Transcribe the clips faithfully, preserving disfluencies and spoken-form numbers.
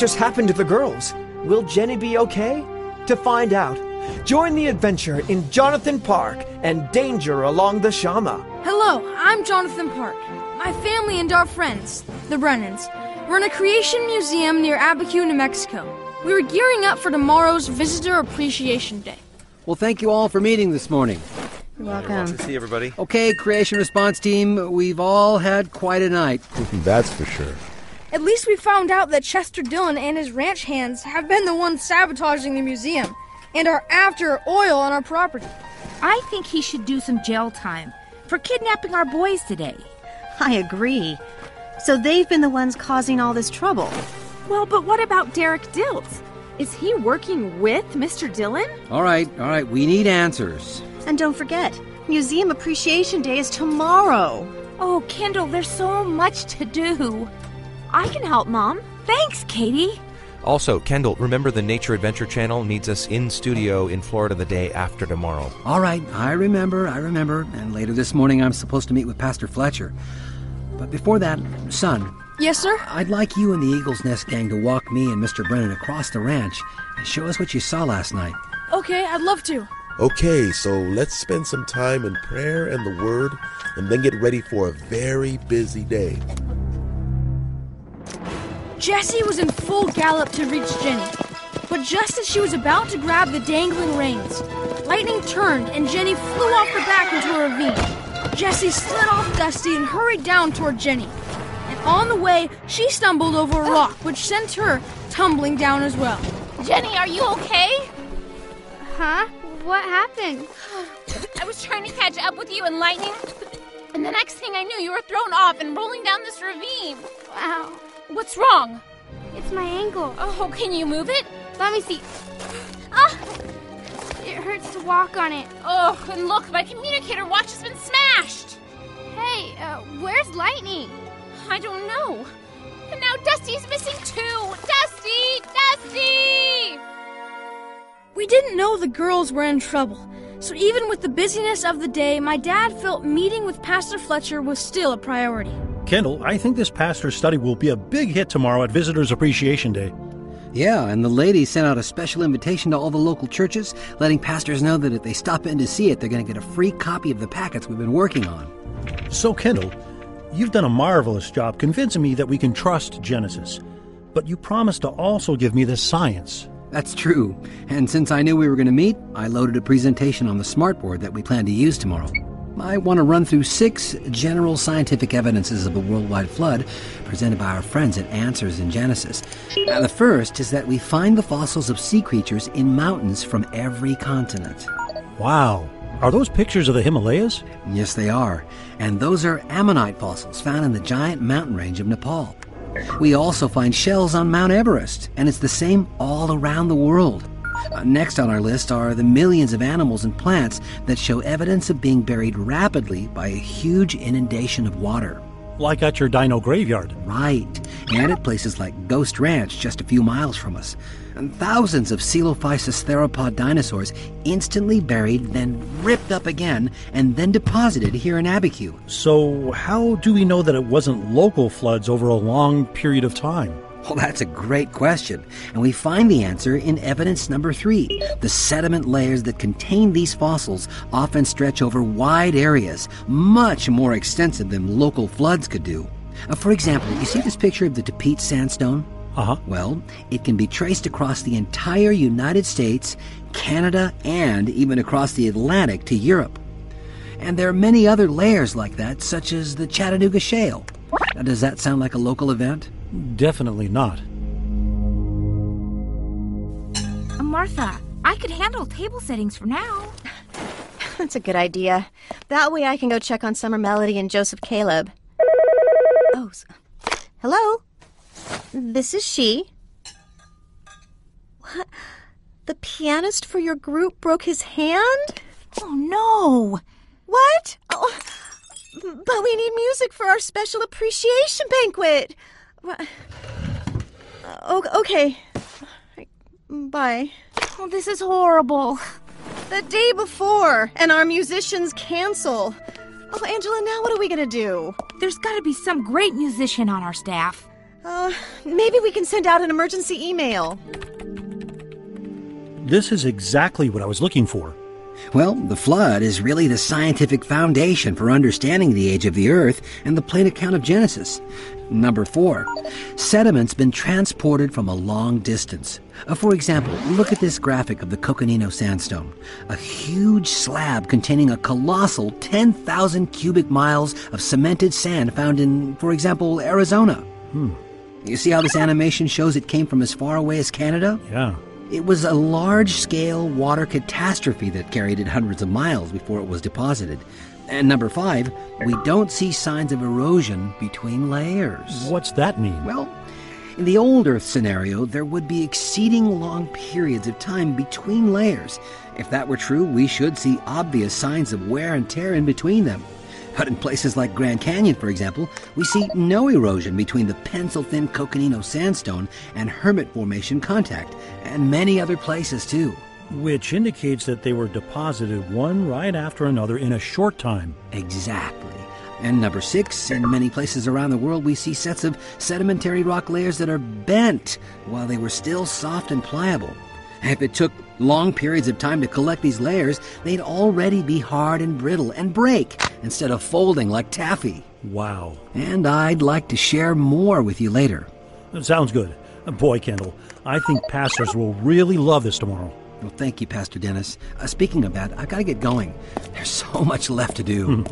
just happened to the girls? Will Jenny be okay? To find out, join the adventure in Jonathan Park and Danger Along the Shama. Hello, I'm Jonathan Park. My family and our friends, the Brennans, we're in a creation museum near Abiquiu, New Mexico. We were gearing up for tomorrow's Visitor Appreciation Day. Well, thank you all for meeting this morning. You're welcome. Good to see everybody. Okay, Creation Response Team, we've all had quite a night. That's for sure. At least we found out that Chester Dillon and his ranch hands have been the ones sabotaging the museum and are after oil on our property. I think he should do some jail time for kidnapping our boys today. I agree. So they've been the ones causing all this trouble. Well, but what about Derek Diltz? Is he working with Mister Dillon? All right, all right, we need answers. And don't forget, Museum Appreciation Day is tomorrow. Oh, Kendall, there's so much to do. I can help, Mom. Thanks, Katie. Also, Kendall, remember the Nature Adventure Channel needs us in studio in Florida the day after tomorrow. All right, I remember, I remember. And later this morning I'm supposed to meet with Pastor Fletcher. But before that, son. Yes, sir? I'd like you and the Eagle's Nest gang to walk me and Mister Brennan across the ranch and show us what you saw last night. Okay, I'd love to. Okay, so let's spend some time in prayer and the Word, and then get ready for a very busy day. Jessie was in full gallop to reach Jenny, but just as she was about to grab the dangling reins, lightning turned and Jenny flew off her back into a ravine. Jessie slid off Dusty and hurried down toward Jenny, and on the way, she stumbled over a rock, which sent her tumbling down as well. Jenny, are you okay? Huh? What happened? I was trying to catch up with you in lightning, and the next thing I knew, you were thrown off and rolling down this ravine. Wow. What's wrong? It's my ankle. Oh, can you move it? Let me see. Ah! It hurts to walk on it. Oh, and look, my communicator watch has been smashed. Hey, uh, where's Lightning? I don't know. And now Dusty's missing too. Dusty! Dusty! We didn't know the girls were in trouble, so even with the busyness of the day, my dad felt meeting with Pastor Fletcher was still a priority. Kendall, I think this pastor's study will be a big hit tomorrow at Visitors Appreciation Day. Yeah, and the lady sent out a special invitation to all the local churches, letting pastors know that if they stop in to see it, they're going to get a free copy of the packets we've been working on. So, Kendall, you've done a marvelous job convincing me that we can trust Genesis. But you promised to also give me the science. That's true. And since I knew we were going to meet, I loaded a presentation on the smartboard that we plan to use tomorrow. I want to run through six general scientific evidences of a worldwide flood presented by our friends at Answers in Genesis. Now, the first is that we find the fossils of sea creatures in mountains from every continent. Wow. Are those pictures of the Himalayas? Yes, they are. And those are ammonite fossils found in the giant mountain range of Nepal. We also find shells on Mount Everest, and it's the same all around the world. Uh, next on our list are the millions of animals and plants that show evidence of being buried rapidly by a huge inundation of water. Like at your dino graveyard. Right, and at places like Ghost Ranch just a few miles from us. And thousands of Coelophysis theropod dinosaurs instantly buried, then ripped up again, and then deposited here in Abiquiu. So how do we know that it wasn't local floods over a long period of time? Well, that's a great question, and we find the answer in evidence number three. The sediment layers that contain these fossils often stretch over wide areas, much more extensive than local floods could do. Uh, for example, you see this picture of the Tapete Sandstone? Uh-huh. Well, it can be traced across the entire United States, Canada, and even across the Atlantic to Europe. And there are many other layers like that, such as the Chattanooga Shale. Now, does that sound like a local event? Definitely not. Martha, I could handle table settings for now. That's a good idea. That way I can go check on Summer Melody and Joseph Caleb. Oh, hello? This is she. What? The pianist for your group broke his hand? Oh, no. What? Oh, but we need music for our special appreciation banquet. Oh, okay. Bye. Oh, this is horrible. The day before, and our musicians cancel. Oh, Angela, now what are we going to do? There's got to be some great musician on our staff. Uh, maybe we can send out an emergency email. This is exactly what I was looking for. Well, the flood is really the scientific foundation for understanding the age of the Earth and the plain account of Genesis. Number four, sediment's been transported from a long distance. Uh, for example, look at this graphic of the Coconino Sandstone, a huge slab containing a colossal ten thousand cubic miles of cemented sand found in, for example, Arizona. Hmm. You see how this animation shows it came from as far away as Canada? Yeah. It was a large-scale water catastrophe that carried it hundreds of miles before it was deposited. And number five, we don't see signs of erosion between layers. What's that mean? Well, in the old Earth scenario, there would be exceeding long periods of time between layers. If that were true, we should see obvious signs of wear and tear in between them. But in places like Grand Canyon, for example, we see no erosion between the pencil-thin Coconino Sandstone and Hermit Formation contact, and many other places, too. Which indicates that they were deposited one right after another in a short time. Exactly. And number six, in many places around the world, we see sets of sedimentary rock layers that are bent while they were still soft and pliable. If it took long periods of time to collect these layers, they'd already be hard and brittle and break instead of folding like taffy. Wow. And I'd like to share more with you later. That sounds good. Boy, Kendall, I think pastors will really love this tomorrow. Well, thank you, Pastor Dennis. Uh, speaking of that, I've got to get going. There's so much left to do.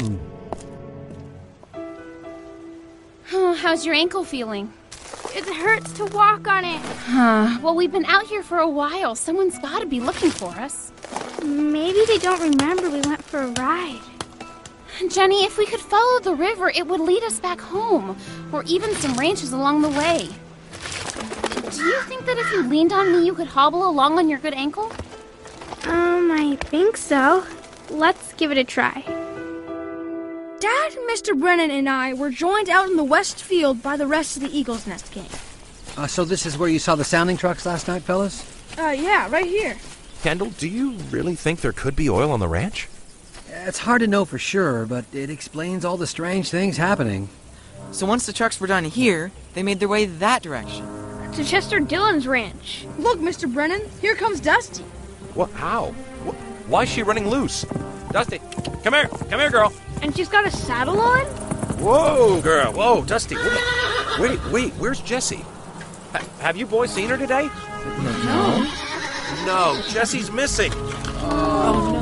Oh, how's your ankle feeling? It hurts to walk on it. Huh. Well, we've been out here for a while. Someone's got to be looking for us. Maybe they don't remember we went for a ride. Jenny, if we could follow the river, it would lead us back home, or even some ranches along the way. Do you think that if you leaned on me, you could hobble along on your good ankle? Um, I think so. Let's give it a try. Dad, Mister Brennan, and I were joined out in the west field by the rest of the Eagle's Nest gang. Uh, so this is where you saw the sounding trucks last night, fellas? Uh, yeah, right here. Kendall, do you really think there could be oil on the ranch? It's hard to know for sure, but it explains all the strange things happening. So once the trucks were done here, they made their way that direction. To Chester Dillon's ranch. Look, Mister Brennan, here comes Dusty. What? How? What? Why is she running loose? Dusty, come here. Come here, girl. And she's got a saddle on? Whoa, girl. Whoa, Dusty. Wait, wait, wait. Where's Jessie? Ha- have you boys seen her today? No. No, Jessie's missing. Oh,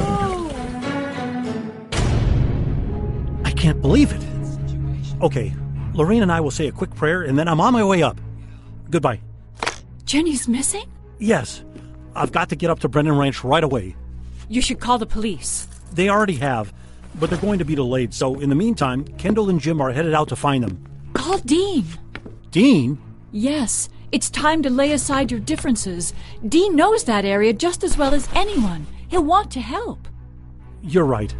no. I can't believe it. Okay, Lorraine and I will say a quick prayer, and then I'm on my way up. Goodbye. Jenny's missing? Yes. I've got to get up to Brennan Ranch right away. You should call the police. They already have, but they're going to be delayed, so in the meantime, Kendall and Jim are headed out to find them. Call Dean. Dean? Yes, it's time to lay aside your differences. Dean knows that area just as well as anyone. He'll want to help. You're right.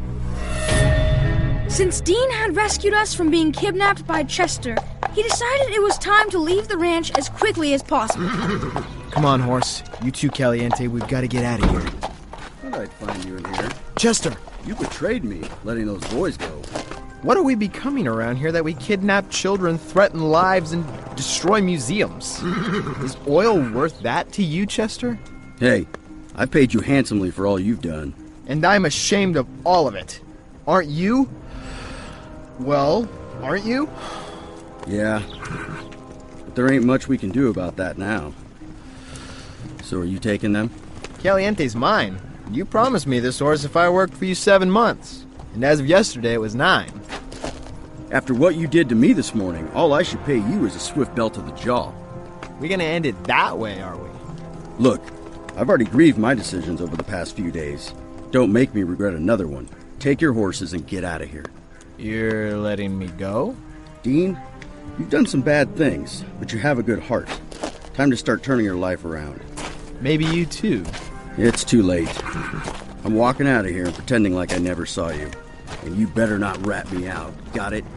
Since Dean had rescued us from being kidnapped by Chester, he decided it was time to leave the ranch as quickly as possible. Come on, horse. You too, Caliente. We've got to get out of here. Thought I'd find you in here. Chester! You betrayed me, letting those boys go. What are we becoming around here that we kidnap children, threaten lives, and destroy museums? Is oil worth that to you, Chester? Hey, I paid you handsomely for all you've done. And I'm ashamed of all of it. Aren't you? Well, aren't you? Yeah, but there ain't much we can do about that now. So are you taking them? Caliente's mine. You promised me this horse if I worked for you seven months. And as of yesterday, it was nine. After what you did to me this morning, all I should pay you is a swift belt to the jaw. We gonna end it that way, are we? Look, I've already grieved my decisions over the past few days. Don't make me regret another one. Take your horses and get out of here. You're letting me go? Dean, you've done some bad things, but you have a good heart. Time to start turning your life around. Maybe you too. It's too late. I'm walking out of here and pretending like I never saw you. And you better not rat me out. Got it?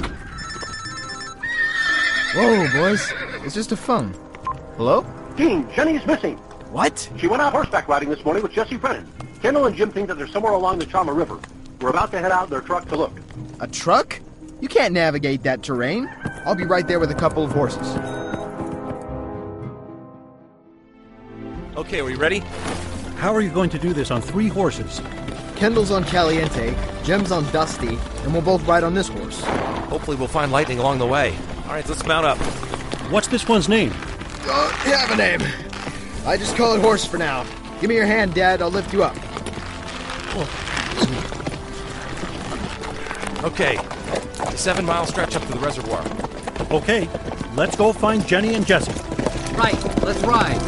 Whoa, boys. It's just a phone. Hello? Dean, Jenny's missing. What? She went out horseback riding this morning with Jesse Brennan. Kendall and Jim think that they're somewhere along the Chama River. We're about to head out in their truck to look. A truck? You can't navigate that terrain. I'll be right there with a couple of horses. Okay, are we ready? How are you going to do this on three horses? Kendall's on Caliente, Jem's on Dusty, and we'll both ride on this horse. Hopefully we'll find lightning along the way. All right, let's mount up. What's this one's name? Don't have a name. I just call it Horse for now. Give me your hand, Dad. I'll lift you up. Okay, seven-mile stretch up to the reservoir. Okay, let's go find Jenny and Jesse. Right, let's ride.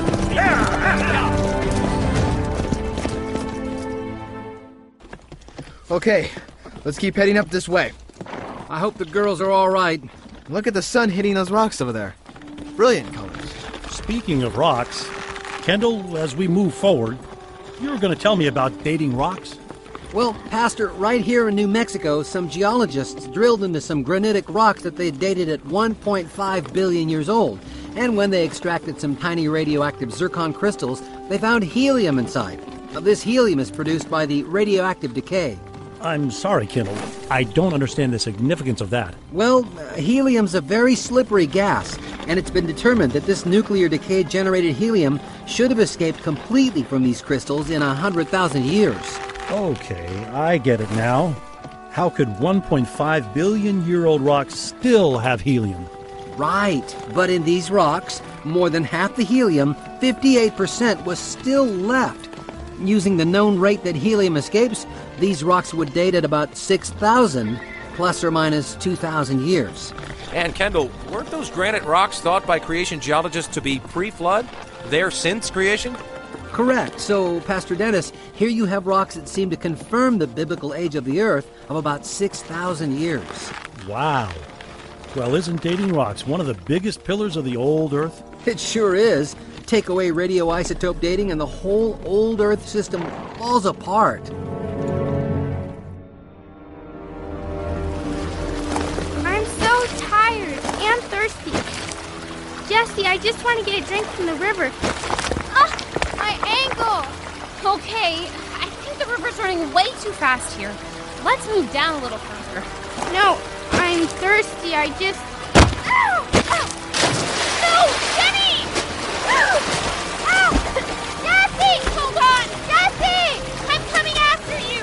Okay, let's keep heading up this way. I hope the girls are all right. Look at the sun hitting those rocks over there. Brilliant colors. Speaking of rocks, Kendall, as we move forward, you were going to tell me about dating rocks? Well, Pastor, right here in New Mexico, some geologists drilled into some granitic rocks that they dated at one point five billion years old. And when they extracted some tiny radioactive zircon crystals, they found helium inside. Now, this helium is produced by the radioactive decay. I'm sorry, Kendall. I don't understand the significance of that. Well, uh, helium's a very slippery gas, and it's been determined that this nuclear decay-generated helium should have escaped completely from these crystals in one hundred thousand years. Okay, I get it now. How could one point five billion year old rocks still have helium? Right, but in these rocks, more than half the helium, fifty-eight percent, was still left. Using the known rate that helium escapes, these rocks would date at about six thousand, plus or minus two thousand years. And Kendall, weren't those granite rocks thought by creation geologists to be pre-flood? There since creation? Correct. So, Pastor Dennis, here you have rocks that seem to confirm the biblical age of the Earth of about six thousand years. Wow. Well, isn't dating rocks one of the biggest pillars of the old Earth? It sure is. Take away radioisotope dating and the whole old Earth system falls apart. I'm so tired and thirsty. Jesse, I just want to get a drink from the river. Ah, my ankle! Okay, I think the river's running way too fast here. Let's move down a little further. No, I'm thirsty. I just... Ow! Ow! No! Jenny! Ow! Ow! Jesse! Hold on! Jesse! I'm coming after you!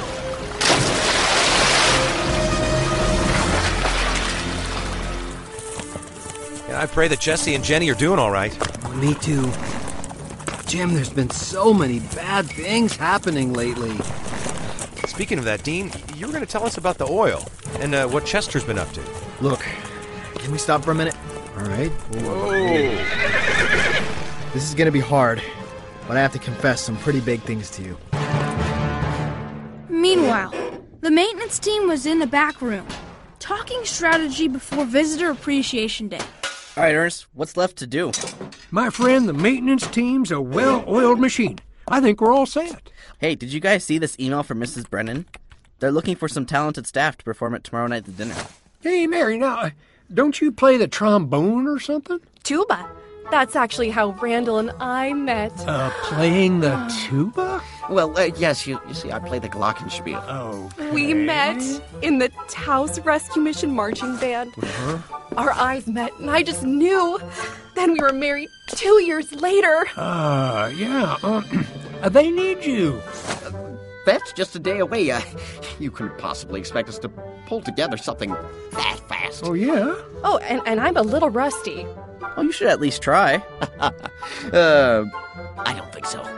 Yeah, I pray that Jesse and Jenny are doing all right. Me too. Jim, there's been so many bad things happening lately. Speaking of that, Dean, you were going to tell us about the oil and uh, what Chester's been up to. Look, can we stop for a minute? All right. Whoa. This is going to be hard, but I have to confess some pretty big things to you. Meanwhile, the maintenance team was in the back room, talking strategy before Visitor Appreciation Day. All right, Ernest, what's left to do? My friend, the maintenance team's a well-oiled machine. I think we're all set. Hey, did you guys see this email from Missus Brennan? They're looking for some talented staff to perform it tomorrow night at dinner. Hey, Mary, now, don't you play the trombone or something? Tuba. That's actually how Randall and I met. Uh, playing the tuba? Well, uh, yes, you, you see, I play the glockenspiel. Oh. We met in the Taos Rescue Mission marching band. Uh-huh. Our eyes met, and I just knew. Then we were married two years later. Uh, yeah. Uh, uh, they need you. That's just a day away. Uh, you couldn't possibly expect us to pull together something that fast. Oh, yeah? Oh, and, and I'm a little rusty. Well, you should at least try. uh, I don't think so.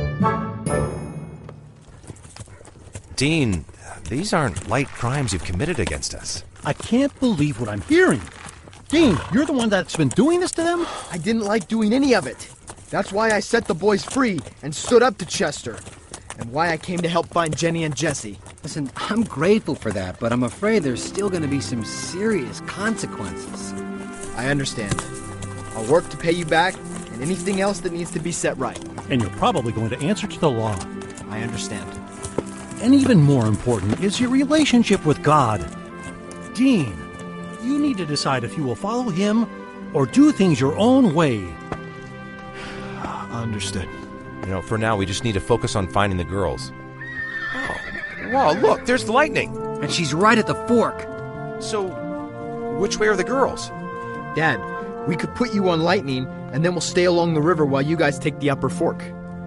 Dean, these aren't light crimes you've committed against us. I can't believe what I'm hearing. Dean, you're the one that's been doing this to them? I didn't like doing any of it. That's why I set the boys free and stood up to Chester. And why I came to help find Jenny and Jesse. Listen, I'm grateful for that, but I'm afraid there's still going to be some serious consequences. I understand. I'll work to pay you back and anything else that needs to be set right. And you're probably going to answer to the law. I understand. And even more important is your relationship with God. Dean, you need to decide if you will follow him or do things your own way. Understood. You know, for now, we just need to focus on finding the girls. Oh, wow, look, there's the lightning. And she's right at the fork. So, which way are the girls? Dad, we could put you on Lightning, and then we'll stay along the river while you guys take the upper fork.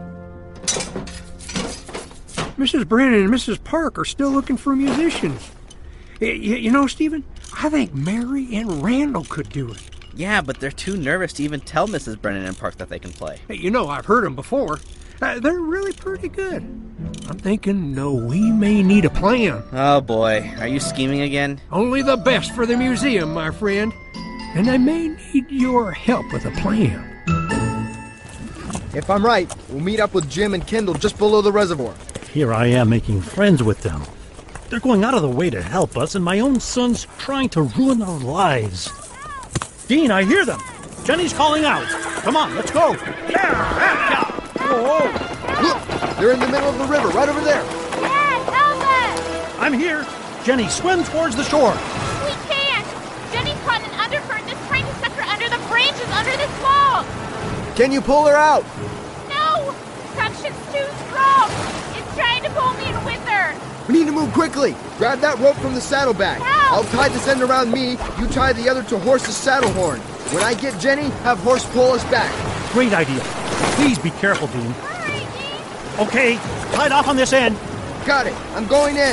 Missus Brennan and Missus Park are still looking for musicians. Y- y- you know, Stephen, I think Mary and Randall could do it. Yeah, but they're too nervous to even tell Missus Brennan and Park that they can play. Hey, you know, I've heard them before. Uh, they're really pretty good. I'm thinking, no, we may need a plan. Oh, boy. Are you scheming again? Only the best for the museum, my friend. And I may need your help with a plan. If I'm right, we'll meet up with Jim and Kendall just below the reservoir. Here I am making friends with them. They're going out of the way to help us, and my own son's trying to ruin our lives. Dean, I hear them. Jenny's calling out. Come on, let's go. Yeah, yeah, yeah. Whoa. Look, they're in the middle of the river, right over there. Dad, help us! I'm here. Jenny, swim towards the shore. We can't! Jenny's caught in an undercurrent. This trying to suck her under the branches under this log. Can you pull her out? No! Suction's too strong. It's trying to pull me in with her. We need to move quickly. Grab that rope from the saddlebag. I'll tie this end around me. You tie the other to Horse's saddle horn. When I get Jenny, have Horse pull us back. Great idea. Please be careful, Dean. Hurry, Dean. Okay, tied off on this end. Got it. I'm going in.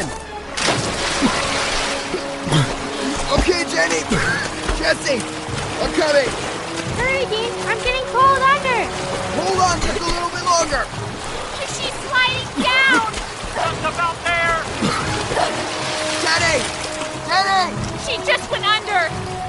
Okay, Jenny. Jesse, I'm coming. Hurry, Dean. I'm getting pulled under. Hold on just a little bit longer. She's sliding down. Just about there. Jenny! Jenny! She just went under.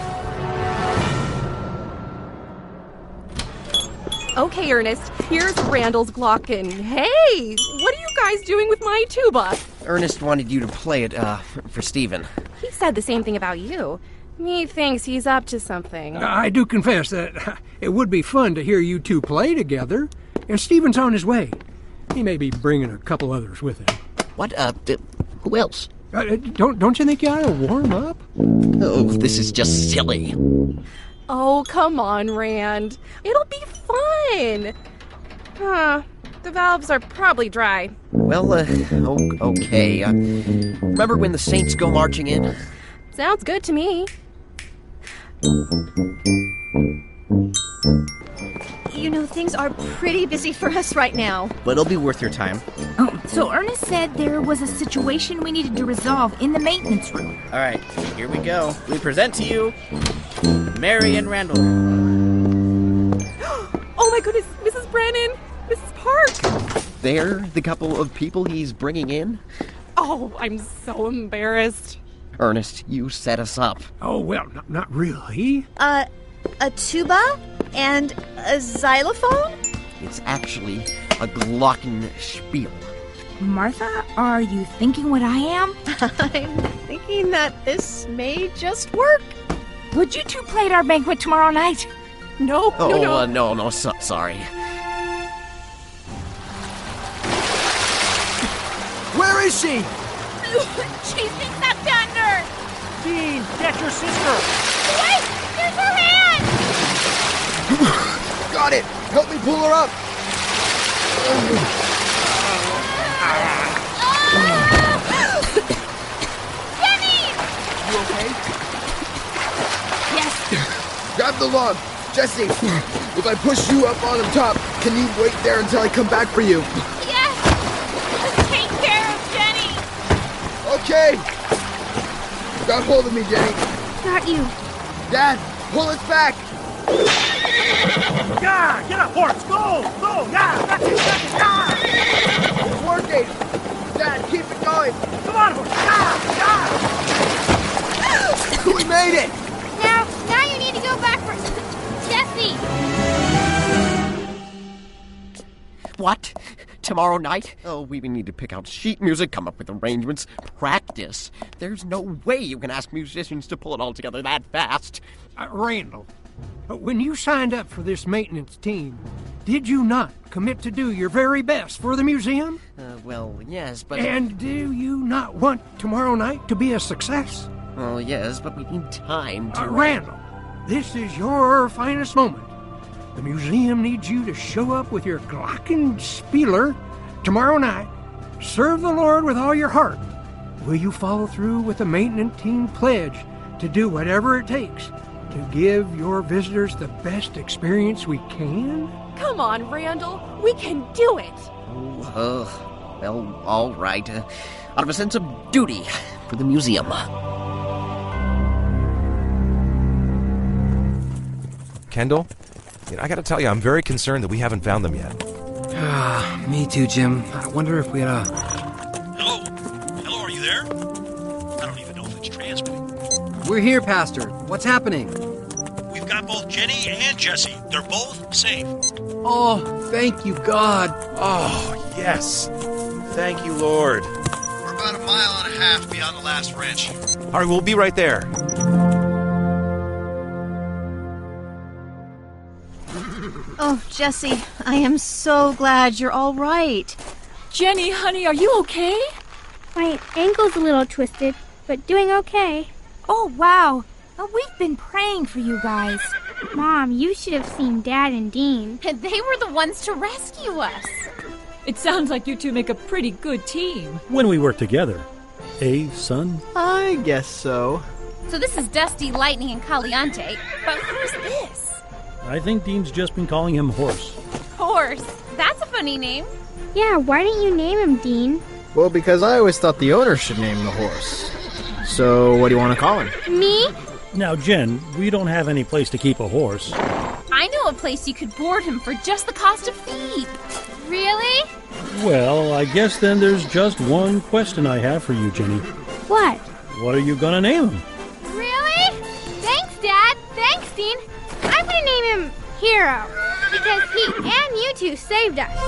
Okay, Ernest, here's Randall's Glocken. Hey, what are you guys doing with my tuba? Ernest wanted you to play it, uh, for Stephen. He said the same thing about you. He thinks he's up to something. I do confess that it would be fun to hear you two play together. And Stephen's on his way. He may be bringing a couple others with him. What, uh, d- who else? Uh, don't, don't you think you ought to warm up? Oh, this is just silly. Oh, come on, Rand. It'll be fun. Huh. The valves are probably dry. Well, uh, o- okay. Uh, remember when the Saints go marching in? Sounds good to me. You know, things are pretty busy for us right now. But it'll be worth your time. Oh, so Ernest said there was a situation we needed to resolve in the maintenance room. All right, here we go. We present to you Mary and Randall. Oh my goodness, Missus Brennan, Missus Park. They're the couple of people he's bringing in? Oh, I'm so embarrassed. Ernest, you set us up. Oh, well, not, not really. Uh, a tuba and a xylophone? It's actually a glockenspiel. Martha, are you thinking what I am? I'm thinking that this may just work. Would you two play at our banquet tomorrow night? No, Oh, no, no. Uh, no, no, so- sorry. Where is she? She's been sucked under. Dean, get your sister. Wait, there's her hand. Got it. Help me pull her up. Jenny! You okay? Yes. Grab the log. Jesse, if I push you up on the top, can you wait there until I come back for you? Yes. Let's take care of Jenny. Okay. Grab hold of me, Jenny. Got you. Dad, pull us back. Yeah, get up, horse. Go, go. Yeah, that's it, that's it. Yeah. It's working. Dad, keep it going. Come on, horse. Yeah, yeah. We made it. Now, now you need to go back for Jesse. What? Tomorrow night? Oh, we need to pick out sheet music, come up with arrangements, practice. There's no way you can ask musicians to pull it all together that fast. Uh, Randall, when you signed up for this maintenance team, did you not commit to do your very best for the museum? Uh, well, yes, but... And do you not want tomorrow night to be a success? Well, yes, but we need time to... Uh, Randall, this is your finest moment. The museum needs you to show up with your glockenspieler tomorrow night. Serve the Lord with all your heart. Will you follow through with the maintenance team pledge to do whatever it takes to to give your visitors the best experience we can? Come on, Randall. We can do it. Uh, well, all right. Uh, out of a sense of duty for the museum. Kendall, you know, I gotta tell you, I'm very concerned that we haven't found them yet. Ah, me too, Jim. I wonder if we had a... Hello? Hello, are you there? I don't even know if it's transmitting. We're here, Pastor. What's happening? We've got both Jenny and Jesse. They're both safe. Oh, thank you, God. Oh, yes. Thank you, Lord. We're about a mile and a half beyond the last wrench. All right, we'll be right there. Oh, Jesse, I am so glad you're all right. Jenny, honey, are you okay? My ankle's a little twisted, but doing okay. Oh, wow. Oh, we've been praying for you guys. Mom, you should have seen Dad and Dean. And they were the ones to rescue us. It sounds like you two make a pretty good team. When we work together. Eh, son? I guess so. So this is Dusty, Lightning, and Caliente. But who's this? I think Dean's just been calling him Horse. Horse. That's a funny name. Yeah, why didn't you name him Dean? Well, because I always thought the owner should name the horse. So, what do you want to call him? Me? Now, Jen, we don't have any place to keep a horse. I know a place you could board him for just the cost of feed. Really? Well, I guess then there's just one question I have for you, Jenny. What? What are you gonna name him? Really? Thanks, Dad. Thanks, Dean. I'm gonna name him Hero, because he and you two saved us.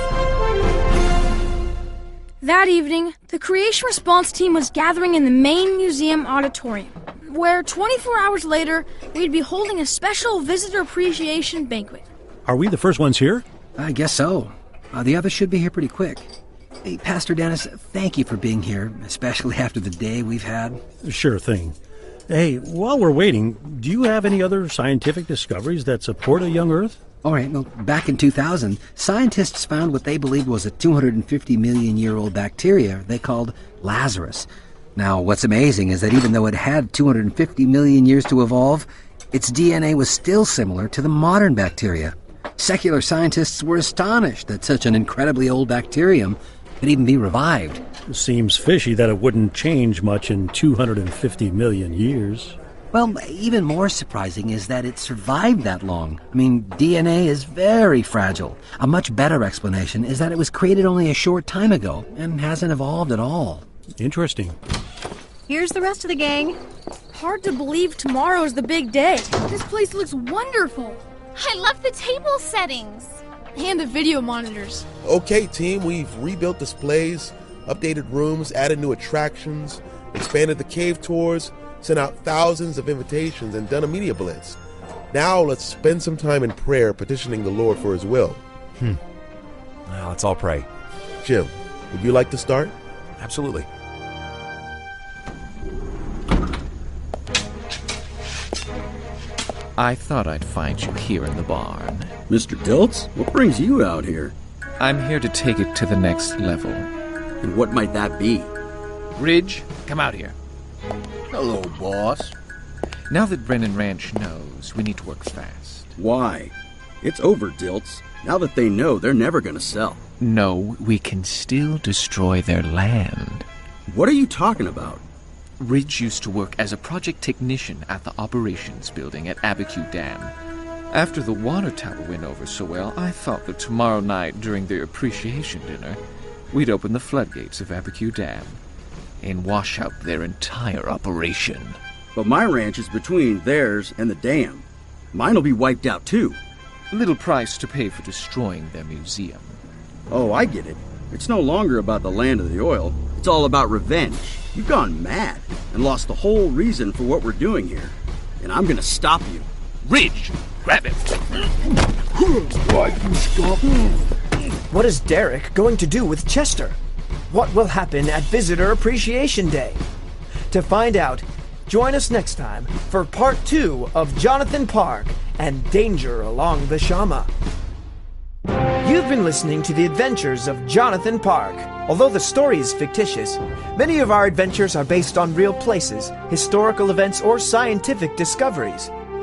That evening, the creation response team was gathering in the main museum auditorium, where twenty-four hours later, we'd be holding a special visitor appreciation banquet. Are we the first ones here? I guess so. Uh, the others should be here pretty quick. Hey, Pastor Dennis, thank you for being here, especially after the day we've had. Sure thing. Hey, while we're waiting, do you have any other scientific discoveries that support a young Earth? All right, well, back in two thousand, scientists found what they believed was a two hundred fifty million year old bacteria they called Lazarus. Now, what's amazing is that even though it had two hundred fifty million years to evolve, its D N A was still similar to the modern bacteria. Secular scientists were astonished that such an incredibly old bacterium could even be revived. Seems fishy that it wouldn't change much in two hundred fifty million years. Well, even more surprising is that it survived that long. I mean, D N A is very fragile. A much better explanation is that it was created only a short time ago and hasn't evolved at all. Interesting. Here's the rest of the gang. Hard to believe tomorrow's the big day. This place looks wonderful. I love the table settings. And the video monitors. Okay, team, we've rebuilt displays, updated rooms, added new attractions, expanded the cave tours, sent out thousands of invitations, and done a media blitz. Now let's spend some time in prayer petitioning the Lord for his will. Hmm. Well, let's all pray. Jim, would you like to start? Absolutely. I thought I'd find you here in the barn. Mister Diltz, what brings you out here? I'm here to take it to the next level. And what might that be? Ridge, come out here. Hello, boss. Now that Brennan Ranch knows, we need to work fast. Why? It's over, Diltz. Now that they know, they're never gonna sell. No, we can still destroy their land. What are you talking about? Ridge used to work as a project technician at the operations building at Abiquiu Dam. After the water tower went over so well, I thought that tomorrow night during their appreciation dinner, we'd open the floodgates of Abiquiu Dam and wash out their entire operation. But my ranch is between theirs and the dam. Mine'll be wiped out too. Little price to pay for destroying their museum. Oh, I get it. It's no longer about the land of the oil. It's all about revenge. You've gone mad and lost the whole reason for what we're doing here. And I'm gonna stop you. Ridge, grab him. Why you stop? What is Derek going to do with Chester? What will happen at Visitor Appreciation Day? To find out, join us next time for part two of Jonathan Park and Danger Along the Shama. You've been listening to the adventures of Jonathan Park. Although the story is fictitious, many of our adventures are based on real places, historical events, or scientific discoveries. To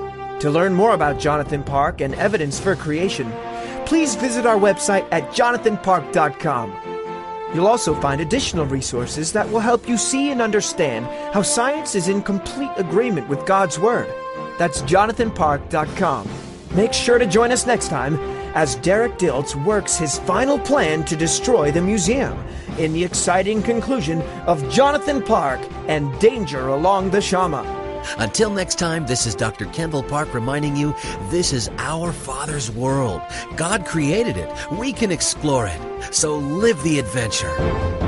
To learn more about Jonathan Park and evidence for creation, please visit our website at jonathan park dot com. You'll also find additional resources that will help you see and understand how science is in complete agreement with God's Word. That's jonathan park dot com. Make sure to join us next time as Derek Diltz works his final plan to destroy the museum in the exciting conclusion of Jonathan Park and Danger Along the Shama. Until next time, this is Doctor Kendall Park reminding you this is our Father's world. God created it. We can explore it. So live the adventure.